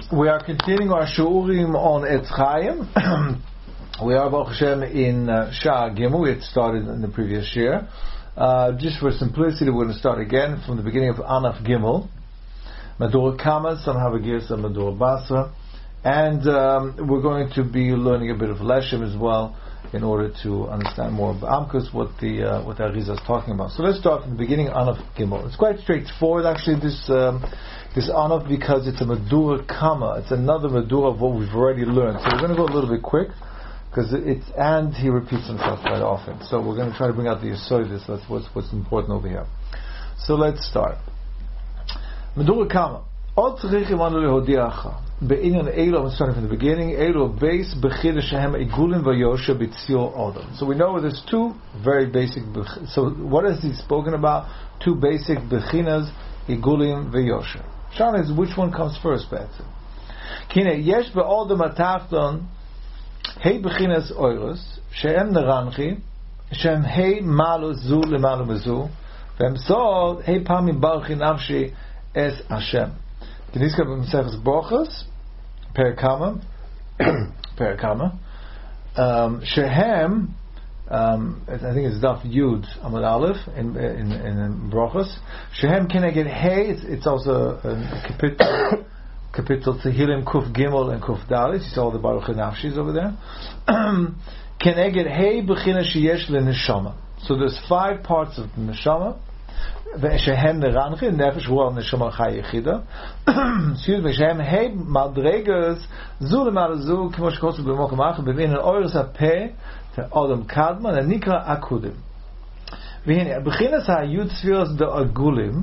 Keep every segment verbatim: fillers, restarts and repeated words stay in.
we are continuing our Shu'urim on Etz Chaim. We are, Baruch Hashem, in uh, Shah Gimel. We had started in the previous year. Uh, just for simplicity, we're going to start again from the beginning of Anaf Gimel. Madura Kama, some have a gears of Madura Basra. And um, we're going to be learning a bit of Leshem as well, in order to understand more of Amkus, what the uh, what the Arizal is talking about. So let's start from the beginning, Anaf Gimel. It's quite straightforward, actually, this um, this Anaf, because it's a Madura Kama. It's another Madura of what we've already learned. So we're going to go a little bit quick, because it's, and he repeats himself quite often. So we're going to try to bring out the Yesodis. That's what's, what's important over here. So let's start. Madura Kama. Od tzrichim anu lehodiacha. Be'inyan Elo, I'm starting from the beginning. Elo base bechid shehem igulim vayosha b'tzior odom. So we know there's two very basic. So what has he spoken about? Two basic bechinas, igulim vayosha. Shana is which one comes first, better. Kine yesh be'odom atachton hey bechinas oiros shehem neranchi shehem hey malu zu lemalu mezu v'hem so hey pamim baruchi nafshi es Hashem. Kiniska b'mesechus Brochos, Perikama, Perikama, Shehem, um, I think it's Daf Yud Amud Aleph in in, in Brochos. Shehem Keneged Hey. It's, it's also a, a capital, capital Tehillim Kuf Gimel and Kuf Dalit. You saw the Baruch Nafshis over there. Keneged Hey B'china Sheyesh LeNeshama. So there's five parts of the Neshama. Shehem neranchi nefesh hu al neshama chai yechida. Excuse me. Shehem hey madregas zu lemal zu kmo shkosu b'mokum ach b'min an oiros hapeh te odom kadman and nikra akudim. V'hine b'chinas ha'yud tzvios de agulim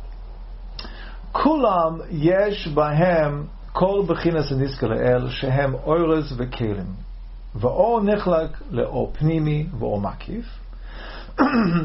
kulam yesh bahem kol b'chinas ha'niska le'el shehem oiros v'kelim v'o nichlak le'o pnimi v'o makif. So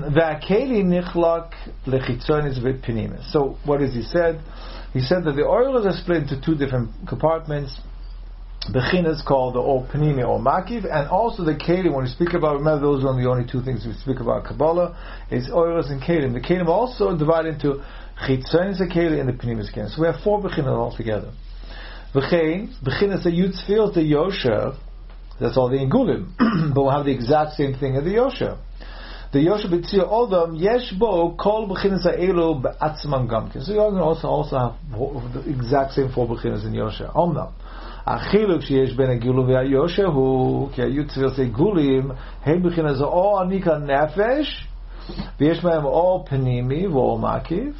what has he said? He said that the oils are split into two different compartments. Bechin is called the or Panimi or Makif, and also the Kelim. When we speak about, remember those are the only two things we speak about Kabbalah, is oils and Kelim. The Kelim also divided into Chitzonis Kelim and the Panimis Kelim. So we have four Bechin altogether. Bechin, Bechin is a Yutzfil to Yosher. That's all the Igulim, but we'll have the exact same thing as the Yosher. The Yosha b'tzir odom yesh bo kol b'chinas ha'elu b'atzman gamkin. So you're going to also also have the exact same four b'chinas in Yosha. Omnam achiluk sheyesh ben ha'gilu v'ha'yosha hu ki ha'yu tzvil se'gulim hey b'chinas o anika nefesh v'yesh b'hem o penimi v'o makiv,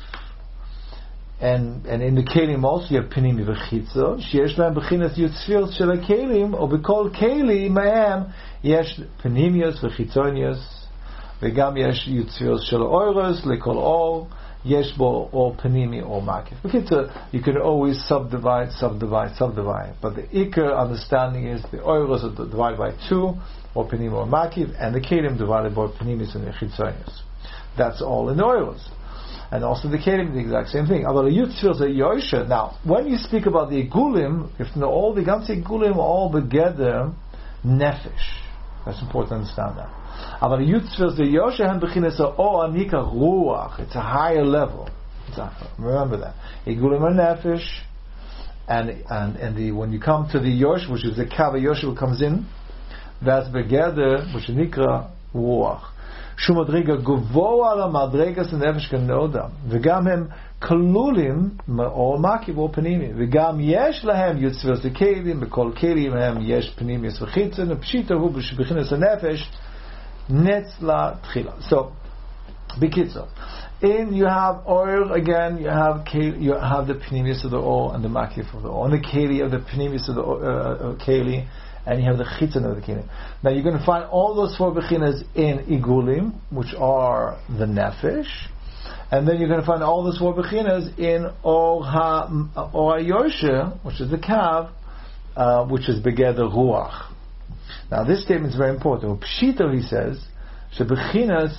and and in the kelim also you have penimi v'chitzo sheyesh b'hem b'chinas yutzvil shel ha'kelim o b'kol keli ma'hem yesh penimios v'chitzonios. וגם יש יוציות של אוירס, לכל אור, יש בו אור פנימי או מקיף. בקיצור, you can always subdivide, subdivide, subdivide. But the ikar understanding is the oiros are divided by two, or penimis or makif, and the kelim divided by penimis and the chitzonius. That's all in the oiros. And also the kelim, the exact same thing. About the yutzils a yosha. Now, when you speak about the igulim, if you know all the ganze igulim all together, nefesh. That's important to understand that. Aber the Yutzvils, the Yoshehem Bechinas are O Anika Ruach. It's a higher level. A, remember that. Igulim are Nefesh, and and and the when you come to the Yosh, which is the Kava Yosh, comes in. That's Begeder, which is Nikra Ruach. Shumadriga Guvoa la Madregas and Nefesh Kanoda. V'gam hem Kalulim or Makiv or Panimi. V'gam Yesh lahem Yutzvils the Kelim. Bekol Kelim hem Yesh Panimius v'chitzen. Pshita hu b'Bechinas Nefesh. Netzla tchila. So, b'kitzur, in you have oil again. You have keli, you have the pnimis of the oil and the makif of the oil, and the keli of the pnimis of the uh, keli, and you have the chitzon of the keli. Now you're going to find all those four bechinas in igulim, which are the nefesh, and then you're going to find all those four bechinas in or ha or yosha, which is the kav, uh, which is begeder ruach. Now this statement is very important. Pshita, he says, shebechinas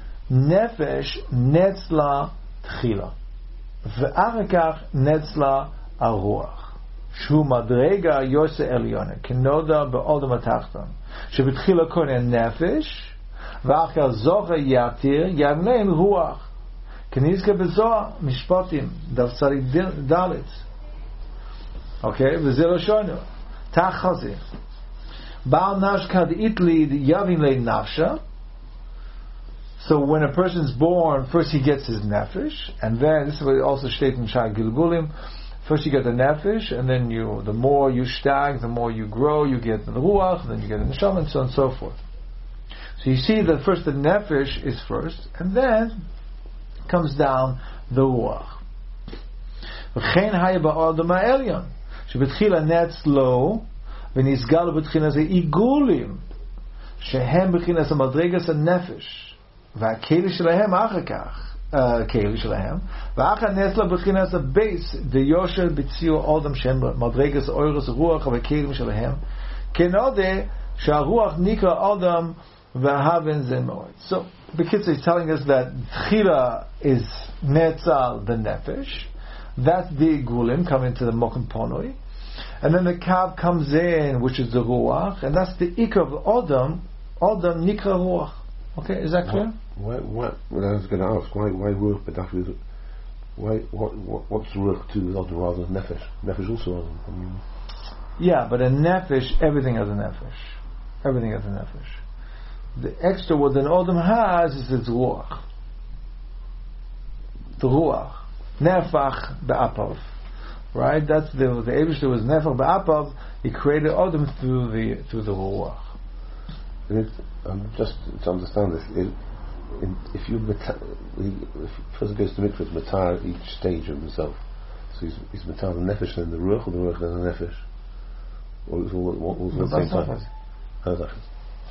nefesh netzla tchila, ve'achakach netzla aruach, shu madrega yose elione, kenoda be'odom atachton, shebetchila konen nefesh, ve'achar zocha yatir, yavnein ruach, kenizke bezoah, mishpatim, dav tzadik dalit. Okay, v'zelo shono. Tachazi. Baal nashka d'itli yavin le nafsha. So when a person's born, first he gets his nefesh, and then this is what it also states in Shai Gilgulim. First you get the nefesh, and then you, the more you stag, the more you grow, you get the ruach, and then you get the neshama, and so on and so forth. So you see that first the nefesh is first, and then comes down the ruach. V'chein haya ba'adam ha'elyon, shebetchila netz lo, v'nizgal b'tchila ze igulim, shehem b'tchila ze madregas ha'nefesh, v'akeli shelahem achakach, keli shelahem, v'acha nesla b'tchila ze beis, v'yosher b'tzio odam shem madregas oiros ruach v'kelim shelahem, kenode sha'ruach nikra odam v'haven zemoed. So the kids is telling us that tchila is netzal the nefesh. That's the igulim coming to the mokum ponoi, and then the kav comes in, which is the ruach, and that's the ikar of odam. Odam nikra ruach. Okay, is that clear? Why? Why? What I was going to ask, why? Why ruach? But actually, why? What? what what's ruach to odam rather than nefesh? Nefesh also odam. I mean, yeah, but a nefesh, everything has a nefesh. Everything has a nefesh. The extra what an odam has is its ruach. The ruach. Nefach be'apav. Right? That's the the Eibishter was nefach be'apav. He created odam through the through the ruach. It, um, just to understand this, it, in, if you if first goes to mikvah, it's matar each stage of himself. So he's, he's matar the nefesh and the ruach, or the ruach and the nefesh, or it's all, all, all at the same time. How's that?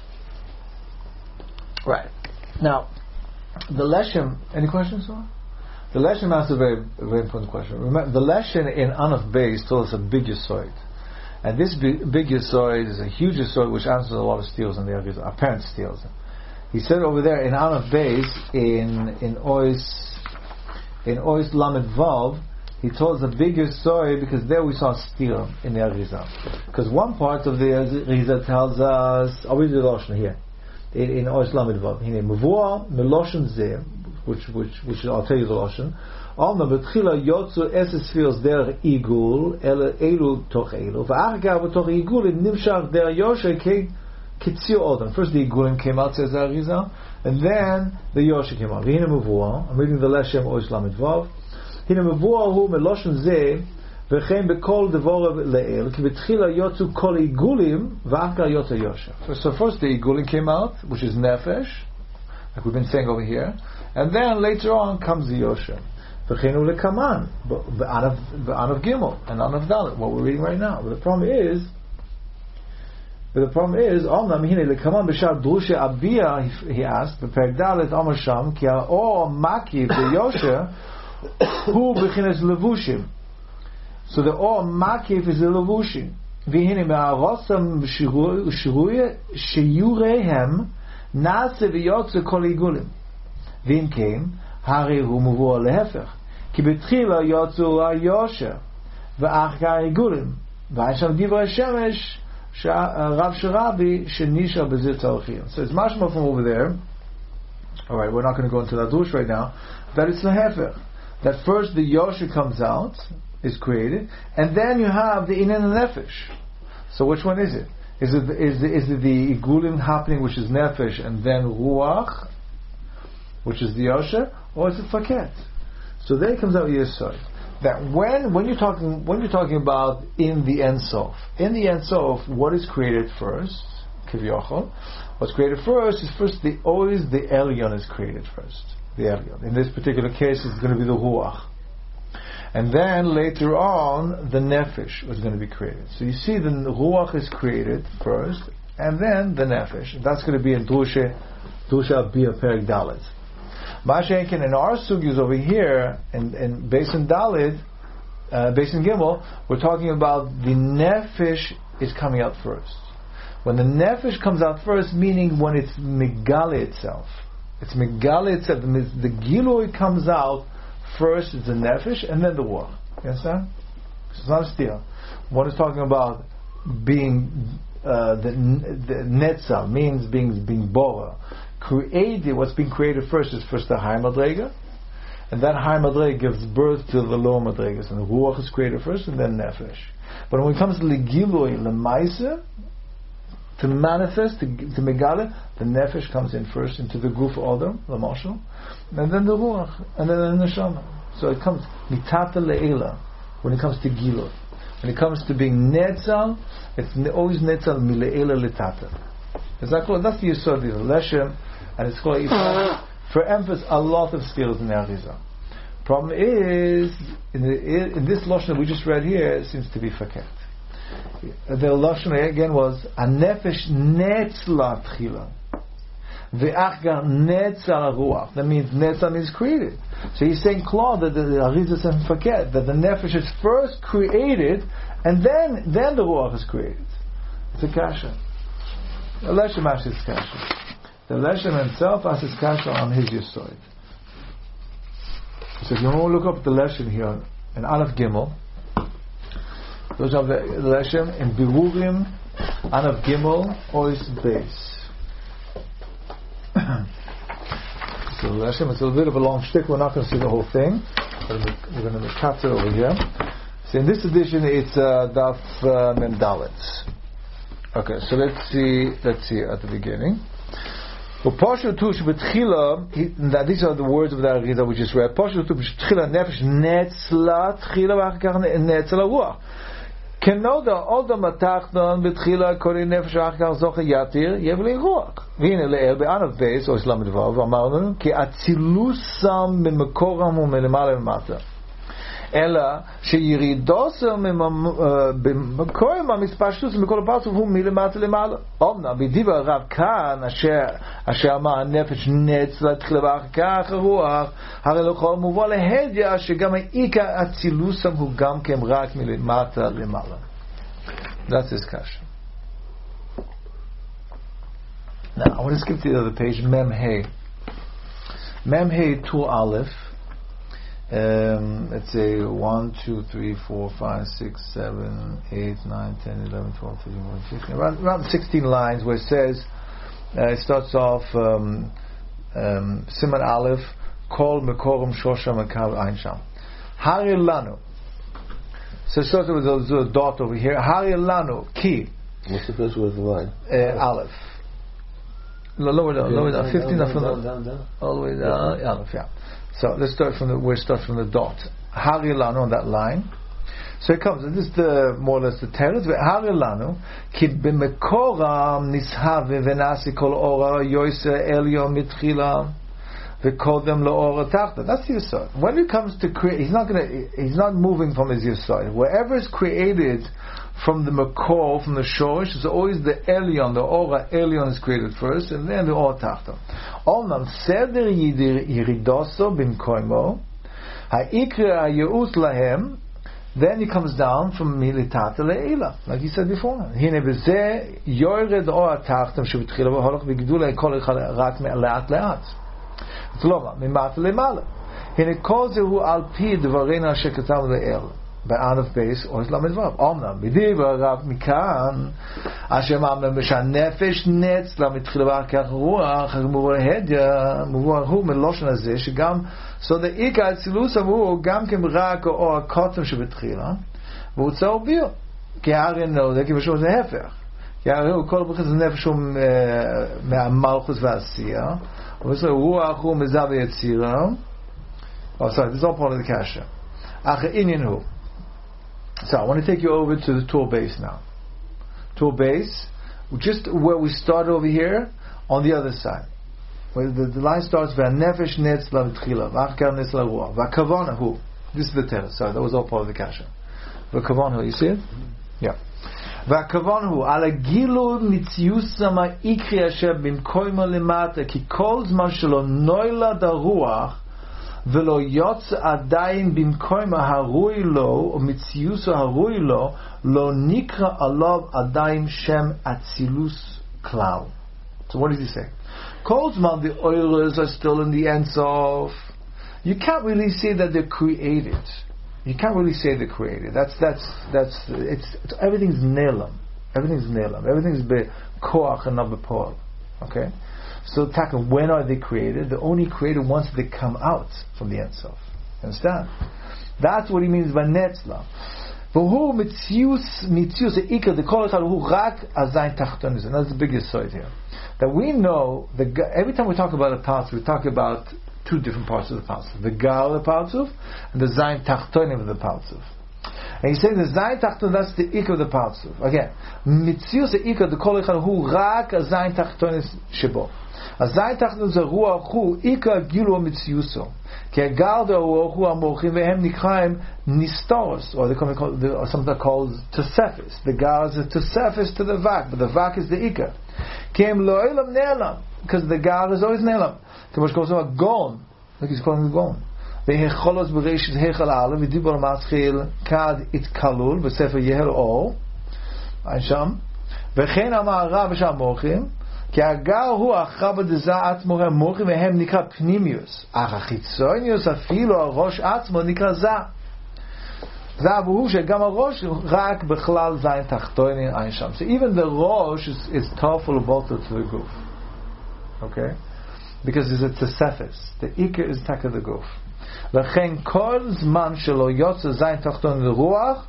Right. Now, the leshem. Any questions, sir? The leshem asks a very, very important question. Remember, the leshem in Anaf Beis told us a big yisoid, and this big, big yisoid is a huge yisoid which answers a lot of steals in the Arizal, apparent steals. He said over there in Anaf Beis in in Ois in Ois Lamed Vav, he told us a big yisoid because there we saw steal in the Arizal. Because one part of the Arizal tells us, I'll read the Lashon here in, in Ois Lamed Vav. He named Mavua Meloshen Zeh. Which, which, which I'll tell you the lashon. Alma betchila yotzu eses fios der igul el elu toch elu. V'achgar b'toch igul nimshach der yosher ke kitzio odam. First the igulim came out, says Arizal, and then the yosher came out. V'hina mevua. I'm reading the leshem oish lamed vav. Hina mevua hu meloshen zeh v'chein bekol devorav le'el ki betchila yotzu kol igulim v'achgar yotzu yosher. So first the igulim came out, which is nefesh, like we've been saying over here. And then later on comes the Yosher. V'chenu lekaman, v'anav gimel, and anav dalet, what we're reading right now. But the problem is, but the problem is, Omna mihine lekaman b'shar drushe abiyah, he asked, b'perek dalet amar sham, ki ha'or makiv, the Yosher, hu b'chines levushim. So the or makiv is the levushim. V'hine me'arosam sheyurehem, nase v'yotze kol igulim. ואם כן, הרי הוא מבוא להפך. כי בתחילה יוצאו היושר, ואחר כך עיגולים. והיה שם דברי שמש, רב שרבי, שנשאר בזה צרכים. So it's much more from over there. Alright, we're not going to go into that douche right now. That it's להפך. That first the yosher comes out, is created, and then you have the inen and nefesh. So which one is it? Is it, is it, is it the igulim happening, which is nefesh, and then ruach, which is the Yosher, or is it Faket? So there comes out Yesod. That when when you're talking when you're talking about in the Ein Sof, in the Ein Sof, what is created first? Kivyochol. What's created first is first the always the Elyon is created first. The Elyon. In this particular case, it's going to be the Ruach, and then later on the Nefesh is going to be created. So you see, the Ruach is created first, and then the Nefesh. That's going to be in Drusha Drusha Abiyah Perek Dalet. Mashenkin in our sugyas over here, in, in Beis Dalid, uh, Beis Gimel, we're talking about the nefesh is coming out first. When the nefesh comes out first, meaning when it's megale itself, it's megale itself. The gilui comes out first. It's the nefesh and then the ruach. You understand? It's not a steal. One is talking about being uh, the the netza means being being bora. Created, what's being created first is first the high madrega, and that high madrega gives birth to the lower madregas, and the ruach is created first, and then nefesh. But when it comes to legiloi lemaisa, to manifest, to, to megale, the nefesh comes in first into the guf odom, the marshal, and then the ruach, and then the neshama. So it comes mitata le'ela when it comes to giloi. When it comes to being netzal, it's always netzal mile'ela letata. That's the yisod of the leshem, and it's called for emphasis a lot of skills in the Arizah. Problem is, in, the, in this lashon that we just read here, it seems to be faket. The lashon again was a nefesh netzla tchila, ve'achgar netzal ruach. That means netzal means created. So he's saying, Claude, that the Arizah says faket, that the nefesh is first created, and then then the ruach is created. It's a kasha. The leshem asks kasha. The leshem himself asks kasha on his yesod. So if you want to look up the leshem here in Aleph Gimel, those are the leshem in Birurim, Aleph Gimel, Ois Beis. So the leshem, it's a little bit of a long shtick. We're not going to see the whole thing, but we're going to make it over here. So in this edition, it's uh, Daf uh, Mem Dalet. Okay, so let's see. Let's see at the beginning. These are the words of the Arizah we just read. כנודע עוד מתחתון בתחילה קורא נפש ואחר כך זוכה יתיר יבלי רוח. והנה לאל בענף בייס או אסלאם מדבר ואמרנו כי אצילוסם במקורם ומלמעלה למטה. אלא שירידוסם במקורם המספשטוסם בכל הפרצוף הוא מלמטה למעלה. אומנם בדיבר הרב כאן אשר, אשר אמר הנפש נץ לתחילה ואחר כך הרוח הרי לכל מובא להדיה שגם העיקר אצילוסם הוא גם כן רק מלמטה למעלה. That's his question. Now I want to skip to the other page. Mem Hey. Mem Hey two Aleph. Um, let's say one, two, three, four, five, six, seven, eight, nine, ten, eleven, twelve, thirteen, fourteen, fifteen. Around, around sixteen lines where it says, uh, it starts off um, um, Siman Aleph, Kol Mekorum Shosha Mekav Ein Sham. Hari Lanu. So it starts with a, a dot over here. Hari Lanu Ki. What's the first word of the line? Uh, Aleph. Lower down, lower down, fifteen down, from down, the down, down. all the way down. Yeah. Aleph, yeah. So let's start from the. We'll start from the dot. Hari Lanu on that line. So it comes. This is the more or less the teretz. Hari Lanu ki b'mekoram nishav v'nasi kol ora yoyse elyo mitchila v'kodem lo'ora tachta. That's the yesod. When it comes to create, he's not going to. He's not moving from his yesod. Wherever is created from the makor, from the shorish, it's always the elyon, the ora elyon is created first, and then the ora tachta. Omnam seder yiridoso b'mkoimo ha'ikra ha'yeus lahem. Then he comes down from militata le'ila, like he said before. Hine b'zeh yored ora tachta sheb'tchila v'holach v'gidula kol echad rak le'at le'at. Tloma mimata le'mala. Hine kol zehu al pi dvarena shekatam le'el. בענף בייס או אסלאם מדבר. אומנם, בדיבר הרב מכאן, אשר מאמר שהנפש נץ לה מתחילה ואחר כך רוח, מובוא הדיה, מובוא הוא מלושן הזה, שגם, so the עיקר הצילוס הוא גם כן רק או הקוטם שבתחילה, והוא צהור ביר. כי הרי נו, זה כאילו זה ההפך. כי הרי הוא כל ברכת הנפש הוא מהמלכוס והעשייה, ובסדר, רוח הוא מזע ויצירה. Oh, sorry, this is all part of the kasha. אחר עניין הוא. So I want to take you over to the tool base now. Tool base, just where we start over here, on the other side. Where the, the line starts, V'nefesh netz la v'tchila, v'achkar netz la ruach, v'kavana hu. This is the teretz. Sorry, that was all part of the kasha. V'kavana hu, you see it? Yeah. V'kavana hu, ala gilu mitziusa ma'ikri asher b'mkoima lemata, ki kol zman shelo noila da ruach, ולא יוצא עדיין במקום הרוי לו או מציוסו הרוי לו לא נקרא עליו עדיין שם אצילוס כלל. So what does he say? כל זמן the oilers are still in the ends of, you can't really say that they're created. You can't really say they're created. That's that's that's it's, it's everything's nelam. Everything's nelam. Everything's be koach and not be pol. Okay. So, taka, when are they created? They're only created once they come out from the Ein Sof. Understand? That's what he means by netzla. V'hu mitzius mitzius eikar the kol echad hu rak azayin tachtonis, and that's the biggest side here. That we know the every time we talk about a parsuf, we talk about two different parts of the parsuf: the gal of the parsuf and the zayin tachtonim of the parsuf. And he's saying the zayin tachton, that's the ikar of the parsuf. Again, mitzius eikar the kol echad hu rak azayin tachtonis shebo. Azayin tachton ze ruach hu ikar gilu mitziuso. Ki agal the ruach hu amochim vehem nikraim nistoros, or they call or something called tosefis. The gal is a tosefis to the vak, but the vak is the ikar. Kem lo elam ne'elam, because the gal is always ne'elam. Kemosh goes on gon, like he's calling the gon. Ve'hecholos b'reishis hechal aleph v'dibor maschil kad itkalul v'sefer yeher or Einsham v'chein amar Rav v'sham mochim כי הגר הוא החבא דזה עצמו הם מוחים והם נקרא פנימיוס אך החיצוניוס אפילו הראש עצמו נקרא זה זה הוא שגם הראש רק בכלל זין תחתונים אין שם. So even the ראש is, is powerful about to the guf, okay, because it's a tefes. The ikar is taka the guf. לכן כל זמן שלא יוצא זין תחתון לרוח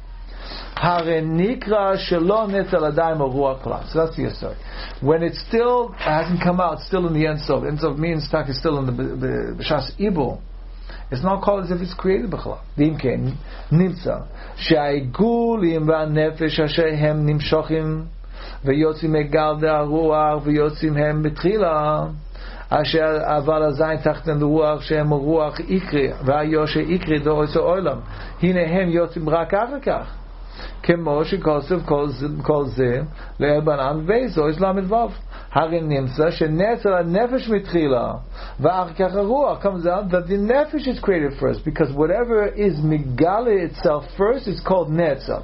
הרי נקרא שלא נטל עדיין הרוח כלל. So that's the aside. When it still hasn't come out, still in the Ein Sof. Ein Sof means taka still in the b'shas ibul. It's not called as if it's created בכלל. ואם כן, נמצא שהעיגולים והנפש אשר הם נמשכים ויוצאים מגל הרוח ויוצאים הם בתחילה אשר אבל הזין תחתן לרוח שהם רוח יקרי והיושר יקרי דורסו עולם הנה הם יוצאים רק אחר כך כמו שכוסף כל זה לאבנן ואיזו יש למד וו הרי נמצא שנצר הנפש מתחילה ואחר כך הרוח comes out that the nefesh is created first, because whatever is migale itself first is called נצר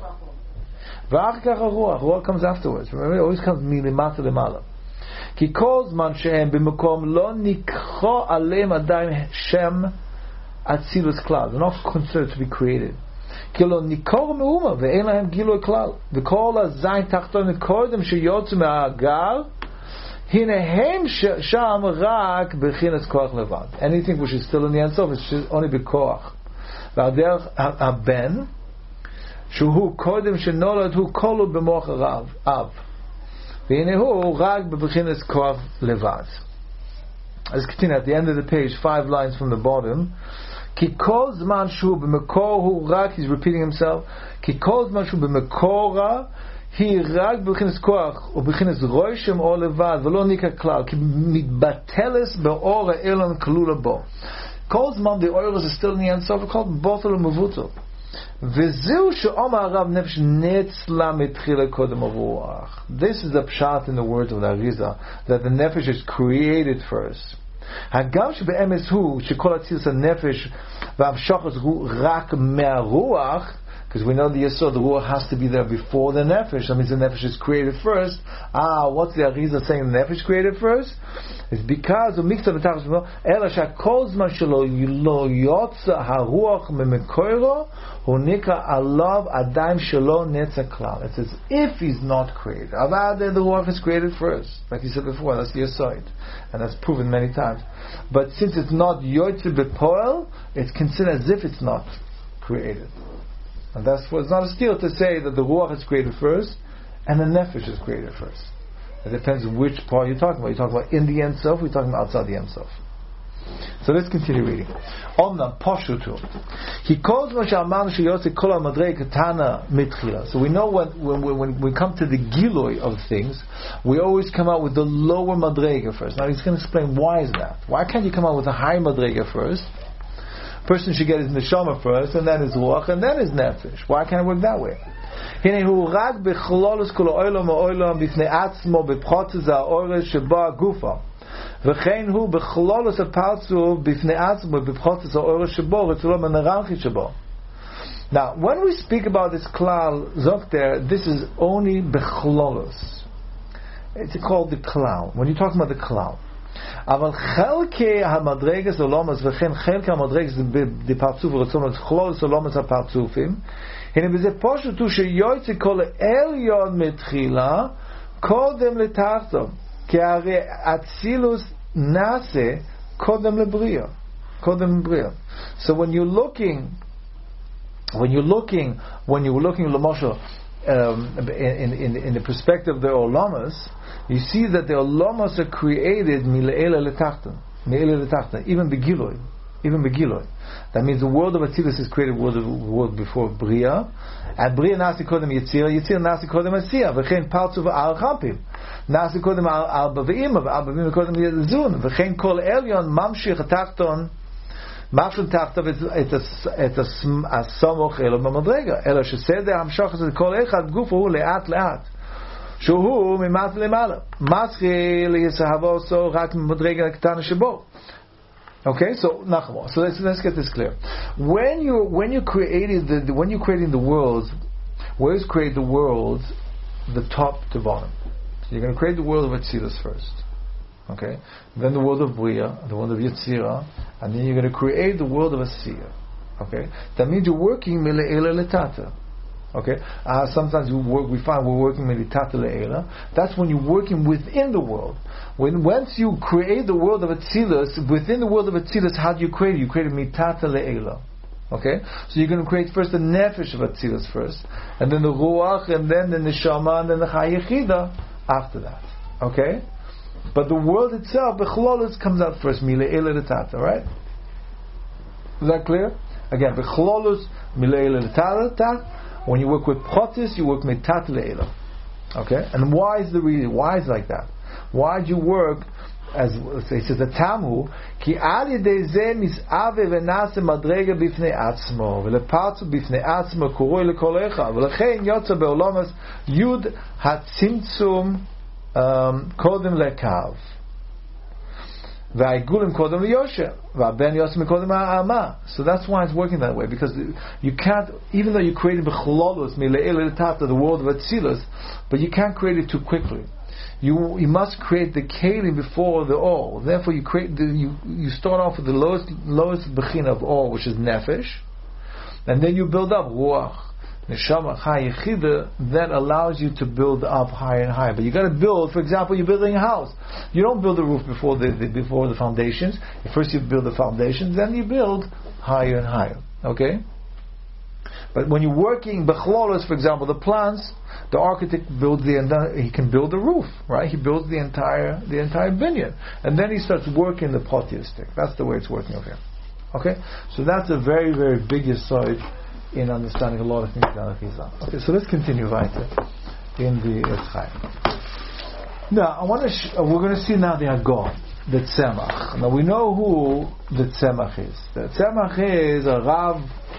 ואחר כך הרוח הרוח comes afterwards. Remember, it always comes מלמטה למעלה. כי כל זמן שהם במקום לא נקרא עליהם עדיין שם אצילוס כלל, they're not considered to be created. כי לא נקרא מאומה ואין להם גילוי כלל, וכל הזין תחתון קודם שיוצא מהגל הנה הם שם רק בחינת כוח לבד. Anything which is still in the Ein Sof is only בכוח. והדרך הבן שהוא קודם שנולד הוא כלול במוח הרב אב, והנה הוא רק בבחינת כוח לבד. Let's continue at the end of the page, five lines from the bottom. כי כל זמן שהוא במקור הוא רק, he's repeating himself, כי כל זמן שהוא במקורה היא רק בבחינת כוח ובבחינת רוישם או לבד ולא נקרא כלל, כי מתבטלס באור האילון כלולה בו. כל זמן the oil is still in the Ein Sof called בוטל ומבוטל. וזהו שאומר הרב נפש נצלה מתחילה קודם הרוח. This is the pshat in the words of the Arizal, that the nefesh is created first. הגם שבאמס הוא שכל אצילוס הנפש והמשוחס הוא רק מהרוח, because we know the yesod, the ruach has to be there before the nefesh. That means the nefesh is created first. Ah, what's the Arizal saying the nefesh created first? It's because of mixed betachos shelo ela shakol zman shelo lo yotza haruach memekoiro hu nikra alav adaim shelo netza klal. It's as if he's not created. Avad the ruach is created first, like you said before. That's the yesod, and that's proven many times. But since it's not yotze bepoel, it's considered as if it's not created. And that's why it's not a steal to say that the ruach is created first and the nefesh is created first. It depends on which part you're talking about. You're talking about in the Ein Sof, we're talking about outside the Ein Sof. So let's continue reading. Omnam poshutu. He calls Moshe sheyotze kol hamadrega katana mitchila. So we know when, when, when we come to the giloi of things, we always come out with the lower madrega first. Now he's going to explain why is that. Why can't you come out with a high madrega first? Person should get his neshama first, and then his ruach, and then his nefesh. Why can't it work that way? הנה הוא רק בכלולוס כל העולם העולם בפני עצמו בפרוטס האורש שבו הגופה וכן הוא בכלולוס הפרצוף בפני עצמו בפרוטס האורש שבו רצולו מנרנכי שבו. Now, when we speak about this klal zokter, this is only בכלולוס. It's called the klal. When you're talking about the klal. אבל חלקי המדרגס עולמס וכן חלקי המדרגס בפרצוף ורצונו כלולוס עולמס הפרצופים הנה בזה פשוט הוא שיוצא כל העליון מתחילה קודם לתחתו, כי הרי אצילוס nase kodem lebriya, kodem lebriya. So when you're looking, when you're looking, when you're looking l'moshel, um, in, in in the perspective of the olamas, you see that the olamas are created mile'ela letachton, mile'ela letachton, even begiloi, even begiloi. That means the world of Atzilus is created world, of, world before Bria, and Bria nasi kodem Yitzira, Yitzira nasi kodem Asiya, v'chein partzu v'al champim, nasi kodem al bav'ima, v'al bav'ima kodem Yezun, v'chein kol elyon mamshich tachton, mamshich tachton, et a-samoch elo b'madrega, elo sheseder hamshach es kol echad gufu hu le'at le'at, שהוא ממטה למעלה, מתחיל להיסהבו so רק ממדרגה הקטנה שבו. Okay, so Nachmo. So let's let's get this clear. When you when you created the, the when you creating the world, where is create the world, the top to bottom. So you're going to create the world of Atzilus first. Okay, then the world of Bria, the world of Yetzira, and then you're going to create the world of Asiya. Okay, that means you're working mile'ela letata. Okay, uh, sometimes we work. We find we're working militata le'ela. That's when you're working within the world. When once you create the world of Atzilus, within the world of Atzilus, how do you create it? You create a mitata le'ela. Okay, so you're going to create first the nefesh of Atzilus first, and then the ruach, and then the neshama, and then the chayechida after that. Okay, but the world itself, the chlolus, comes out first. Mile'ela letata. Right? Is that clear? Again, the chlolus mile'ela letata. When you work with protis, you work mitat le'ela. Okay? And why is the reason? Why is it like that? Why do you work, as it says, the Tamu, ki al yedei ze mis'ave v'nase madrega b'fnei atzmo, v'lepartu b'fnei atzmo kuroi lekol echa, v'lechein yotza be'olamas yud hatzimtzum kodem lekav. V'aigulim kodem liyoshe, v'aben yosem kodem ha'ama. So that's why it's working that way, because you can't, even though you created b'chlolus mile'el letata, the world of Atzilus, but you can't create it too quickly. You you must create the kelim before the all. Therefore, you create the, you you start off with the lowest lowest bechina of all, which is nefesh, and then you build up ruach, neshama, chayechida. That allows you to build up higher and higher. But you got to build. For example, you're building a house. You don't build the roof before the, the before the foundations. First, you build the foundations, then you build higher and higher. Okay. But when you're working bechlolos, for example, the plants, the architect builds the he can build the roof, right? He builds the entire the entire vineyard, and then he starts working the potiistic. That's the way it's working over here. Okay, so that's a very very big aside in understanding a lot of things in Arizal. Okay, so let's continue weiter in the Etz Chaim. Now I want to sh- we're going to see now the Haggadah, the Tzemach. Now we know who the Tzemach is. The Tzemach is a Rav.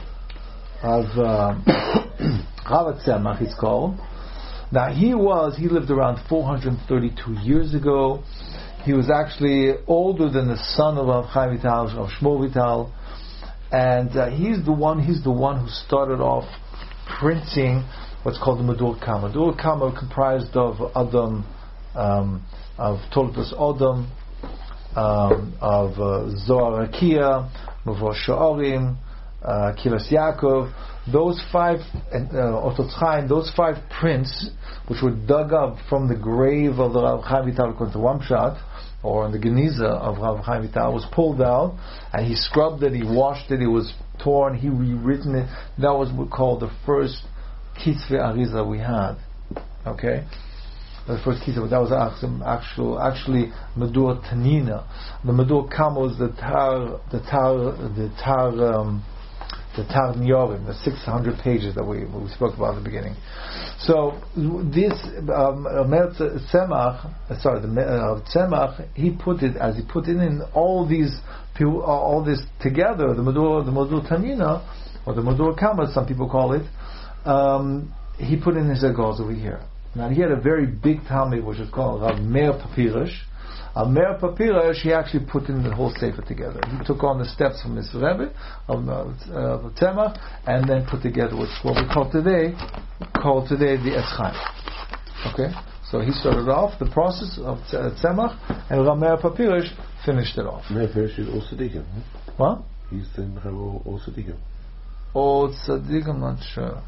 Of um, Rav Tzemach, it's called. Now he was, he lived around four hundred thirty-two years ago. He was actually older than the son of Rav Chaim Vital, of Shmuel Vital, and uh, he's the one. He's the one who started off printing what's called the Medur Kama. Medur Kama comprised of Adam, um, of Toldos Adam, um, of uh, Zohar Rakia, Mavor Sha'arim, Uh, Kilas Yaakov, those five, and uh, Otot Chaim, those five prints, which were dug up from the grave of the Rav Chaim Vital, according to one shot, or on the Geniza of Rav Chaim Vital, was pulled out, and he scrubbed it, he washed it, it was torn, he rewritten it. That was what we call the first Kitzvei Ariza we had. Okay? The first Kitzvei, that was actual, actually Medur Tanina. The Medur Kama was the Tar, the Tar, the Tar, um, the Tar Nyorim, the six hundred pages that we we spoke about at the beginning. So this um, Tzemach, sorry, the uh, Tzemach, he put it as he put it in all these all this together. The Medur, the Medur Tanina, or the Medur Kama, some people call it. Um, he put in his Haggadah over here. Now he had a very big Talmud, which is called Rav Meir Papirish. Rav Meir Papirish, he actually put in the whole sefer together. He took on the steps from his Rebbe of uh, Tzemach, and then put together what's what we call today, called today the Etz Chaim. Okay, so he started off the process of Tzemach, and Rav Meir Papirish finished it off. Meir Papirish is also Tzaddik. What? He's the also Tzaddik. Oh, Tzaddik, I'm not sure.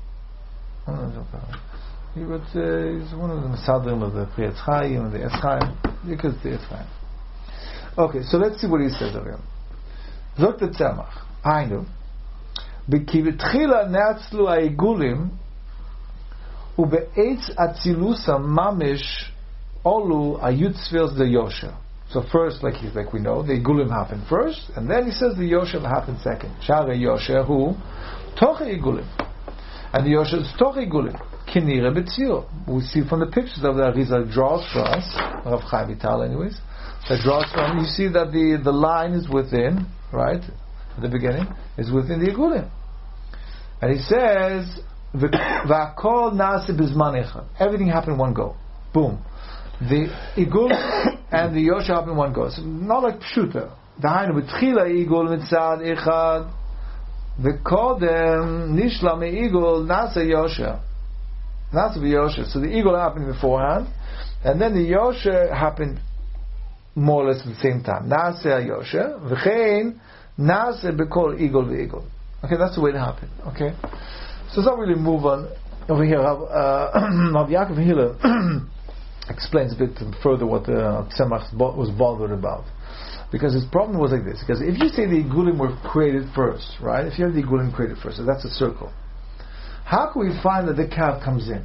He was, uh, he's one of the Mesadrim of the Pri Etz Chaim and the Etz Chaim, because the Etz Chaim. Okay, so let's see what he says over here. Zok the Tzemach. Hainu. B'ki v'tchila ne'atzlu ha'igulim u'be'etz atzilusa mamish olu ayutzvils the Yosha. So first, like like we know, the Igulim happened first, and then he says the Yosha happened second. Shara Yosha who Toch Igulim, and the Yosha is Toch Igulim. Kinira B'tzil. We see from the pictures of the Arizal draws for us, Rav Chaim Vital, anyways. That draws from. You see that the the line is within, right? At the beginning is within the Igulim, and he says V'akol nase b'zman echad. Everything happened in one go. Boom. The Igul and the Yosha happened in one go. So not like Pshuta. Dahainu b'tchila Igul mitzad echad v'kodem nishla me'igul nasa Yosha. Nasa v'Yosha. So the Igul happened beforehand, and then the Yosha happened more or less at the same time. Nasa Yosha v'chein nasa b'kol Igul v'Igul. Okay, that's the way it happened. Okay, so let's not really move on over here. Uh, Rav Yaakov Hillel explains a bit further what the uh, Tzemach was bothered about, because his problem was like this. Because if you say the Igulim were created first, right? If you have the Igulim created first, so that's a circle. How can we find that the Kav comes in?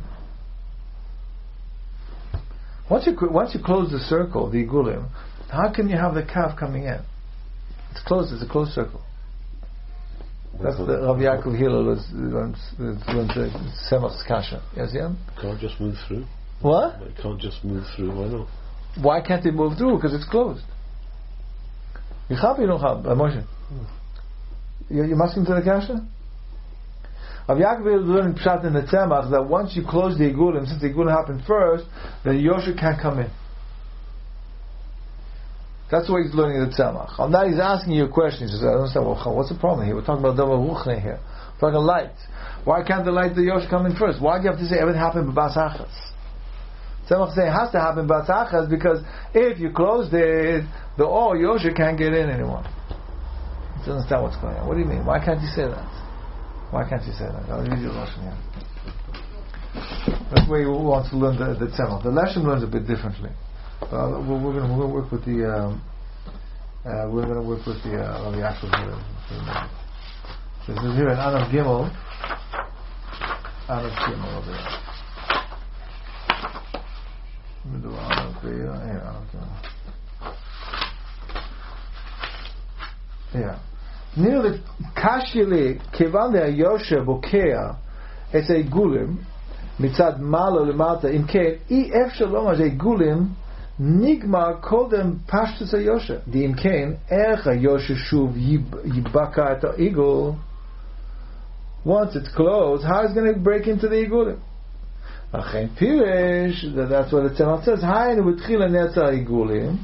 Once you once you close the circle, the Igulim, how can you have the Kav coming in? It's closed. It's a closed circle. That's the Rav Yaakov Hillel learns Tzemach's kasha. Yes, yeah. Can't just move through. What? It can't just move through. Why not? Why can't they move through? Because it's closed. You chab, you don't chab, Moshe. You you must come to the kasha. Rav Yaakov is learning pshat in the Tzemach that once you close the Igulim, since the Igulim happened first, the Yosha can't come in. That's why he's learning the Tzemach. And now he's asking you a question. He says, I don't understand. Well, what's the problem here? We're talking about Davar Ruchne here. We're talking light. Why can't the light, the Yosha, come in first? Why do you have to say everything happened by Bas Achas? Tzemach saying it has to happen by Bas Achas because if you close it, the oh Yosha can't get in anymore. He doesn't understand what's going on. What do you mean? Why can't you say that? Why can't you say that? I'll read you the Lashon here. That's where you want to learn the, the Tzemach. The Lashon learns a bit differently. Uh, we're, we're going to work with the um, uh, we're going to work with the uh, the actual here. This is here in Anav Gimel. Anav Gimel over there. Let me do Anav Gimel. Here, Anav Gimel. Yeah. Near the Kashile Kevan de Yosha Bokea it's a Gulim mitzad malo lemata imke I F Shalom as a Gulim Nigmar kodem pashtus hayosha. The imkain erch hayosha shuv yibaka et ha'igul. Once it's closed, how is it going to break into the igulim? Achen pirish. That's what the Tzemach says. Hainu b'tchila netza igulim.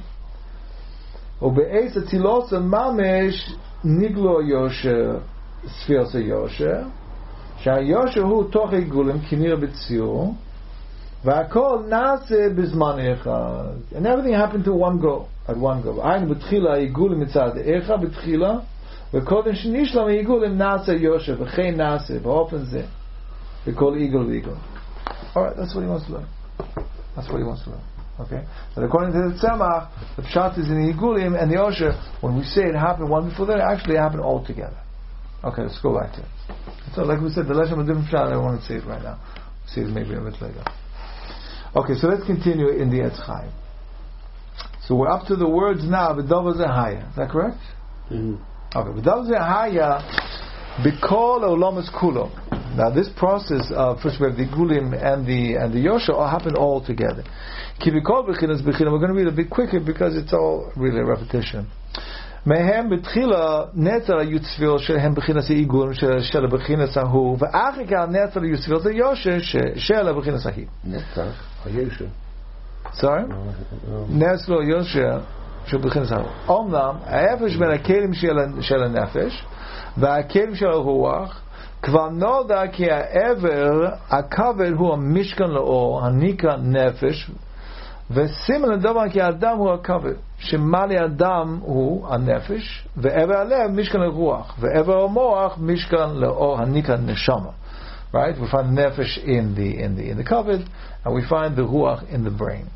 Ube'ez atzilos mamesh niglo yosha sfios hayosha. Sha'yosha hu toch igulim kinir b'tziu. V'akol nase b'zman echad, and everything happened to one go, at one go. Ayin b'tchila igulim mitzad echa b'tchila, v'kodem shenishlam igulim nase Yosha v'chein nase v'ofen zeh v'kol igul v'igul. All right, that's what he wants to learn. That's what he wants to learn. Okay, but according to the Tzemach, the pshat is in the igulim and the Yosha. When we say it happened one before that, actually it happened all together. Okay, let's go back to it. So, like we said, the lesson of a different pshat. I don't want to say it right now. We'll see it maybe a bit later. Okay, so let's continue in the Etz Chaim. So we're up to the words now, B'dava Zehaya. Is that correct? Mm-hmm. Okay, B'dava Zehaya, B'kol Olamas Kulo. Now this process of, first we have the Gulim and the and the Yosha all happen all together. Ki B'kol B'chinas B'chinas. We're going to read a bit quicker because it's all really a repetition. Mehem b'tchila netzer yutzvil shehem b'chinas ha'igulim shel b'chinas hahu v'achika netzer yutzvil zeyoshe shel b'chinas hahi. Netzer hayoshe. Sorry? Netzer yoshe shel b'chinas hahu. Omnam ha'efesh ben ha'kelim shel ha'nefesh v'ha'kelim shel ha'ruach כבר נודע כי העבר הכבד הוא המשכן לאור הנקרא נפש וסימן לדבר כי האדם הוא הכבד שמעלה אדם הוא הנפש ועבר הלב משכן לרוח ועבר המוח משכן לאור הנקרא נשמה. Right? We find nefesh in the in the in the kavod and we find the ruach in the brain.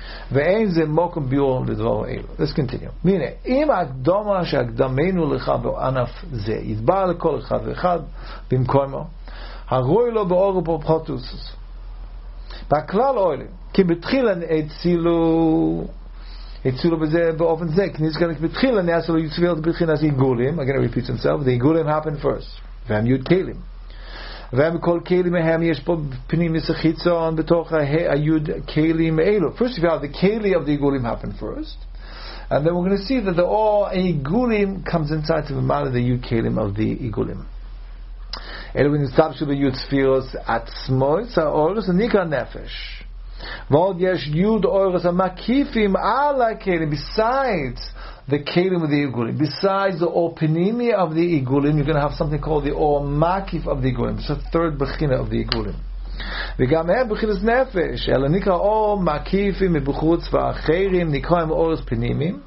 ואין זה מוקם ביור לדבר אלו. Let's continue. הנה, אם הקדומה שהקדמנו לך בענף זה, יתבע לכל אחד ואחד במקומו, הרוי לו באור ובפרוטוס. והכלל אוהלים, כי בתחילה הצילו, הצילו בזה באופן זה, כי נזכר בתחילה נעשה לו יצביעות בבחינת עיגולים, again it repeats himself, the עיגולים happen first, והם יוד כלים. והם כל כלים מהם יש פה פנים חיצון בתוך היוד כלים אלו. First of all, the keli of the עיגולים happen first, and then we're going to see that the all עיגולים comes inside to the matter the yud kelim of the עיגולים. אלו נסתבשו ביוד ספירוס עצמוס, האורס הנקרא נפש. ועוד יש יוד אורס המקיפים על הכלים, besides the kelim of the עיגולים, besides the or panimi of the עיגולים, you're going to have something called the or makif of the עיגולים. It's the third bechina of the עיגולים. וגם הם בחינס נפש, אלא נקרא או מקיפים מבחוץ ואחרים נקראים אורס פנימיים,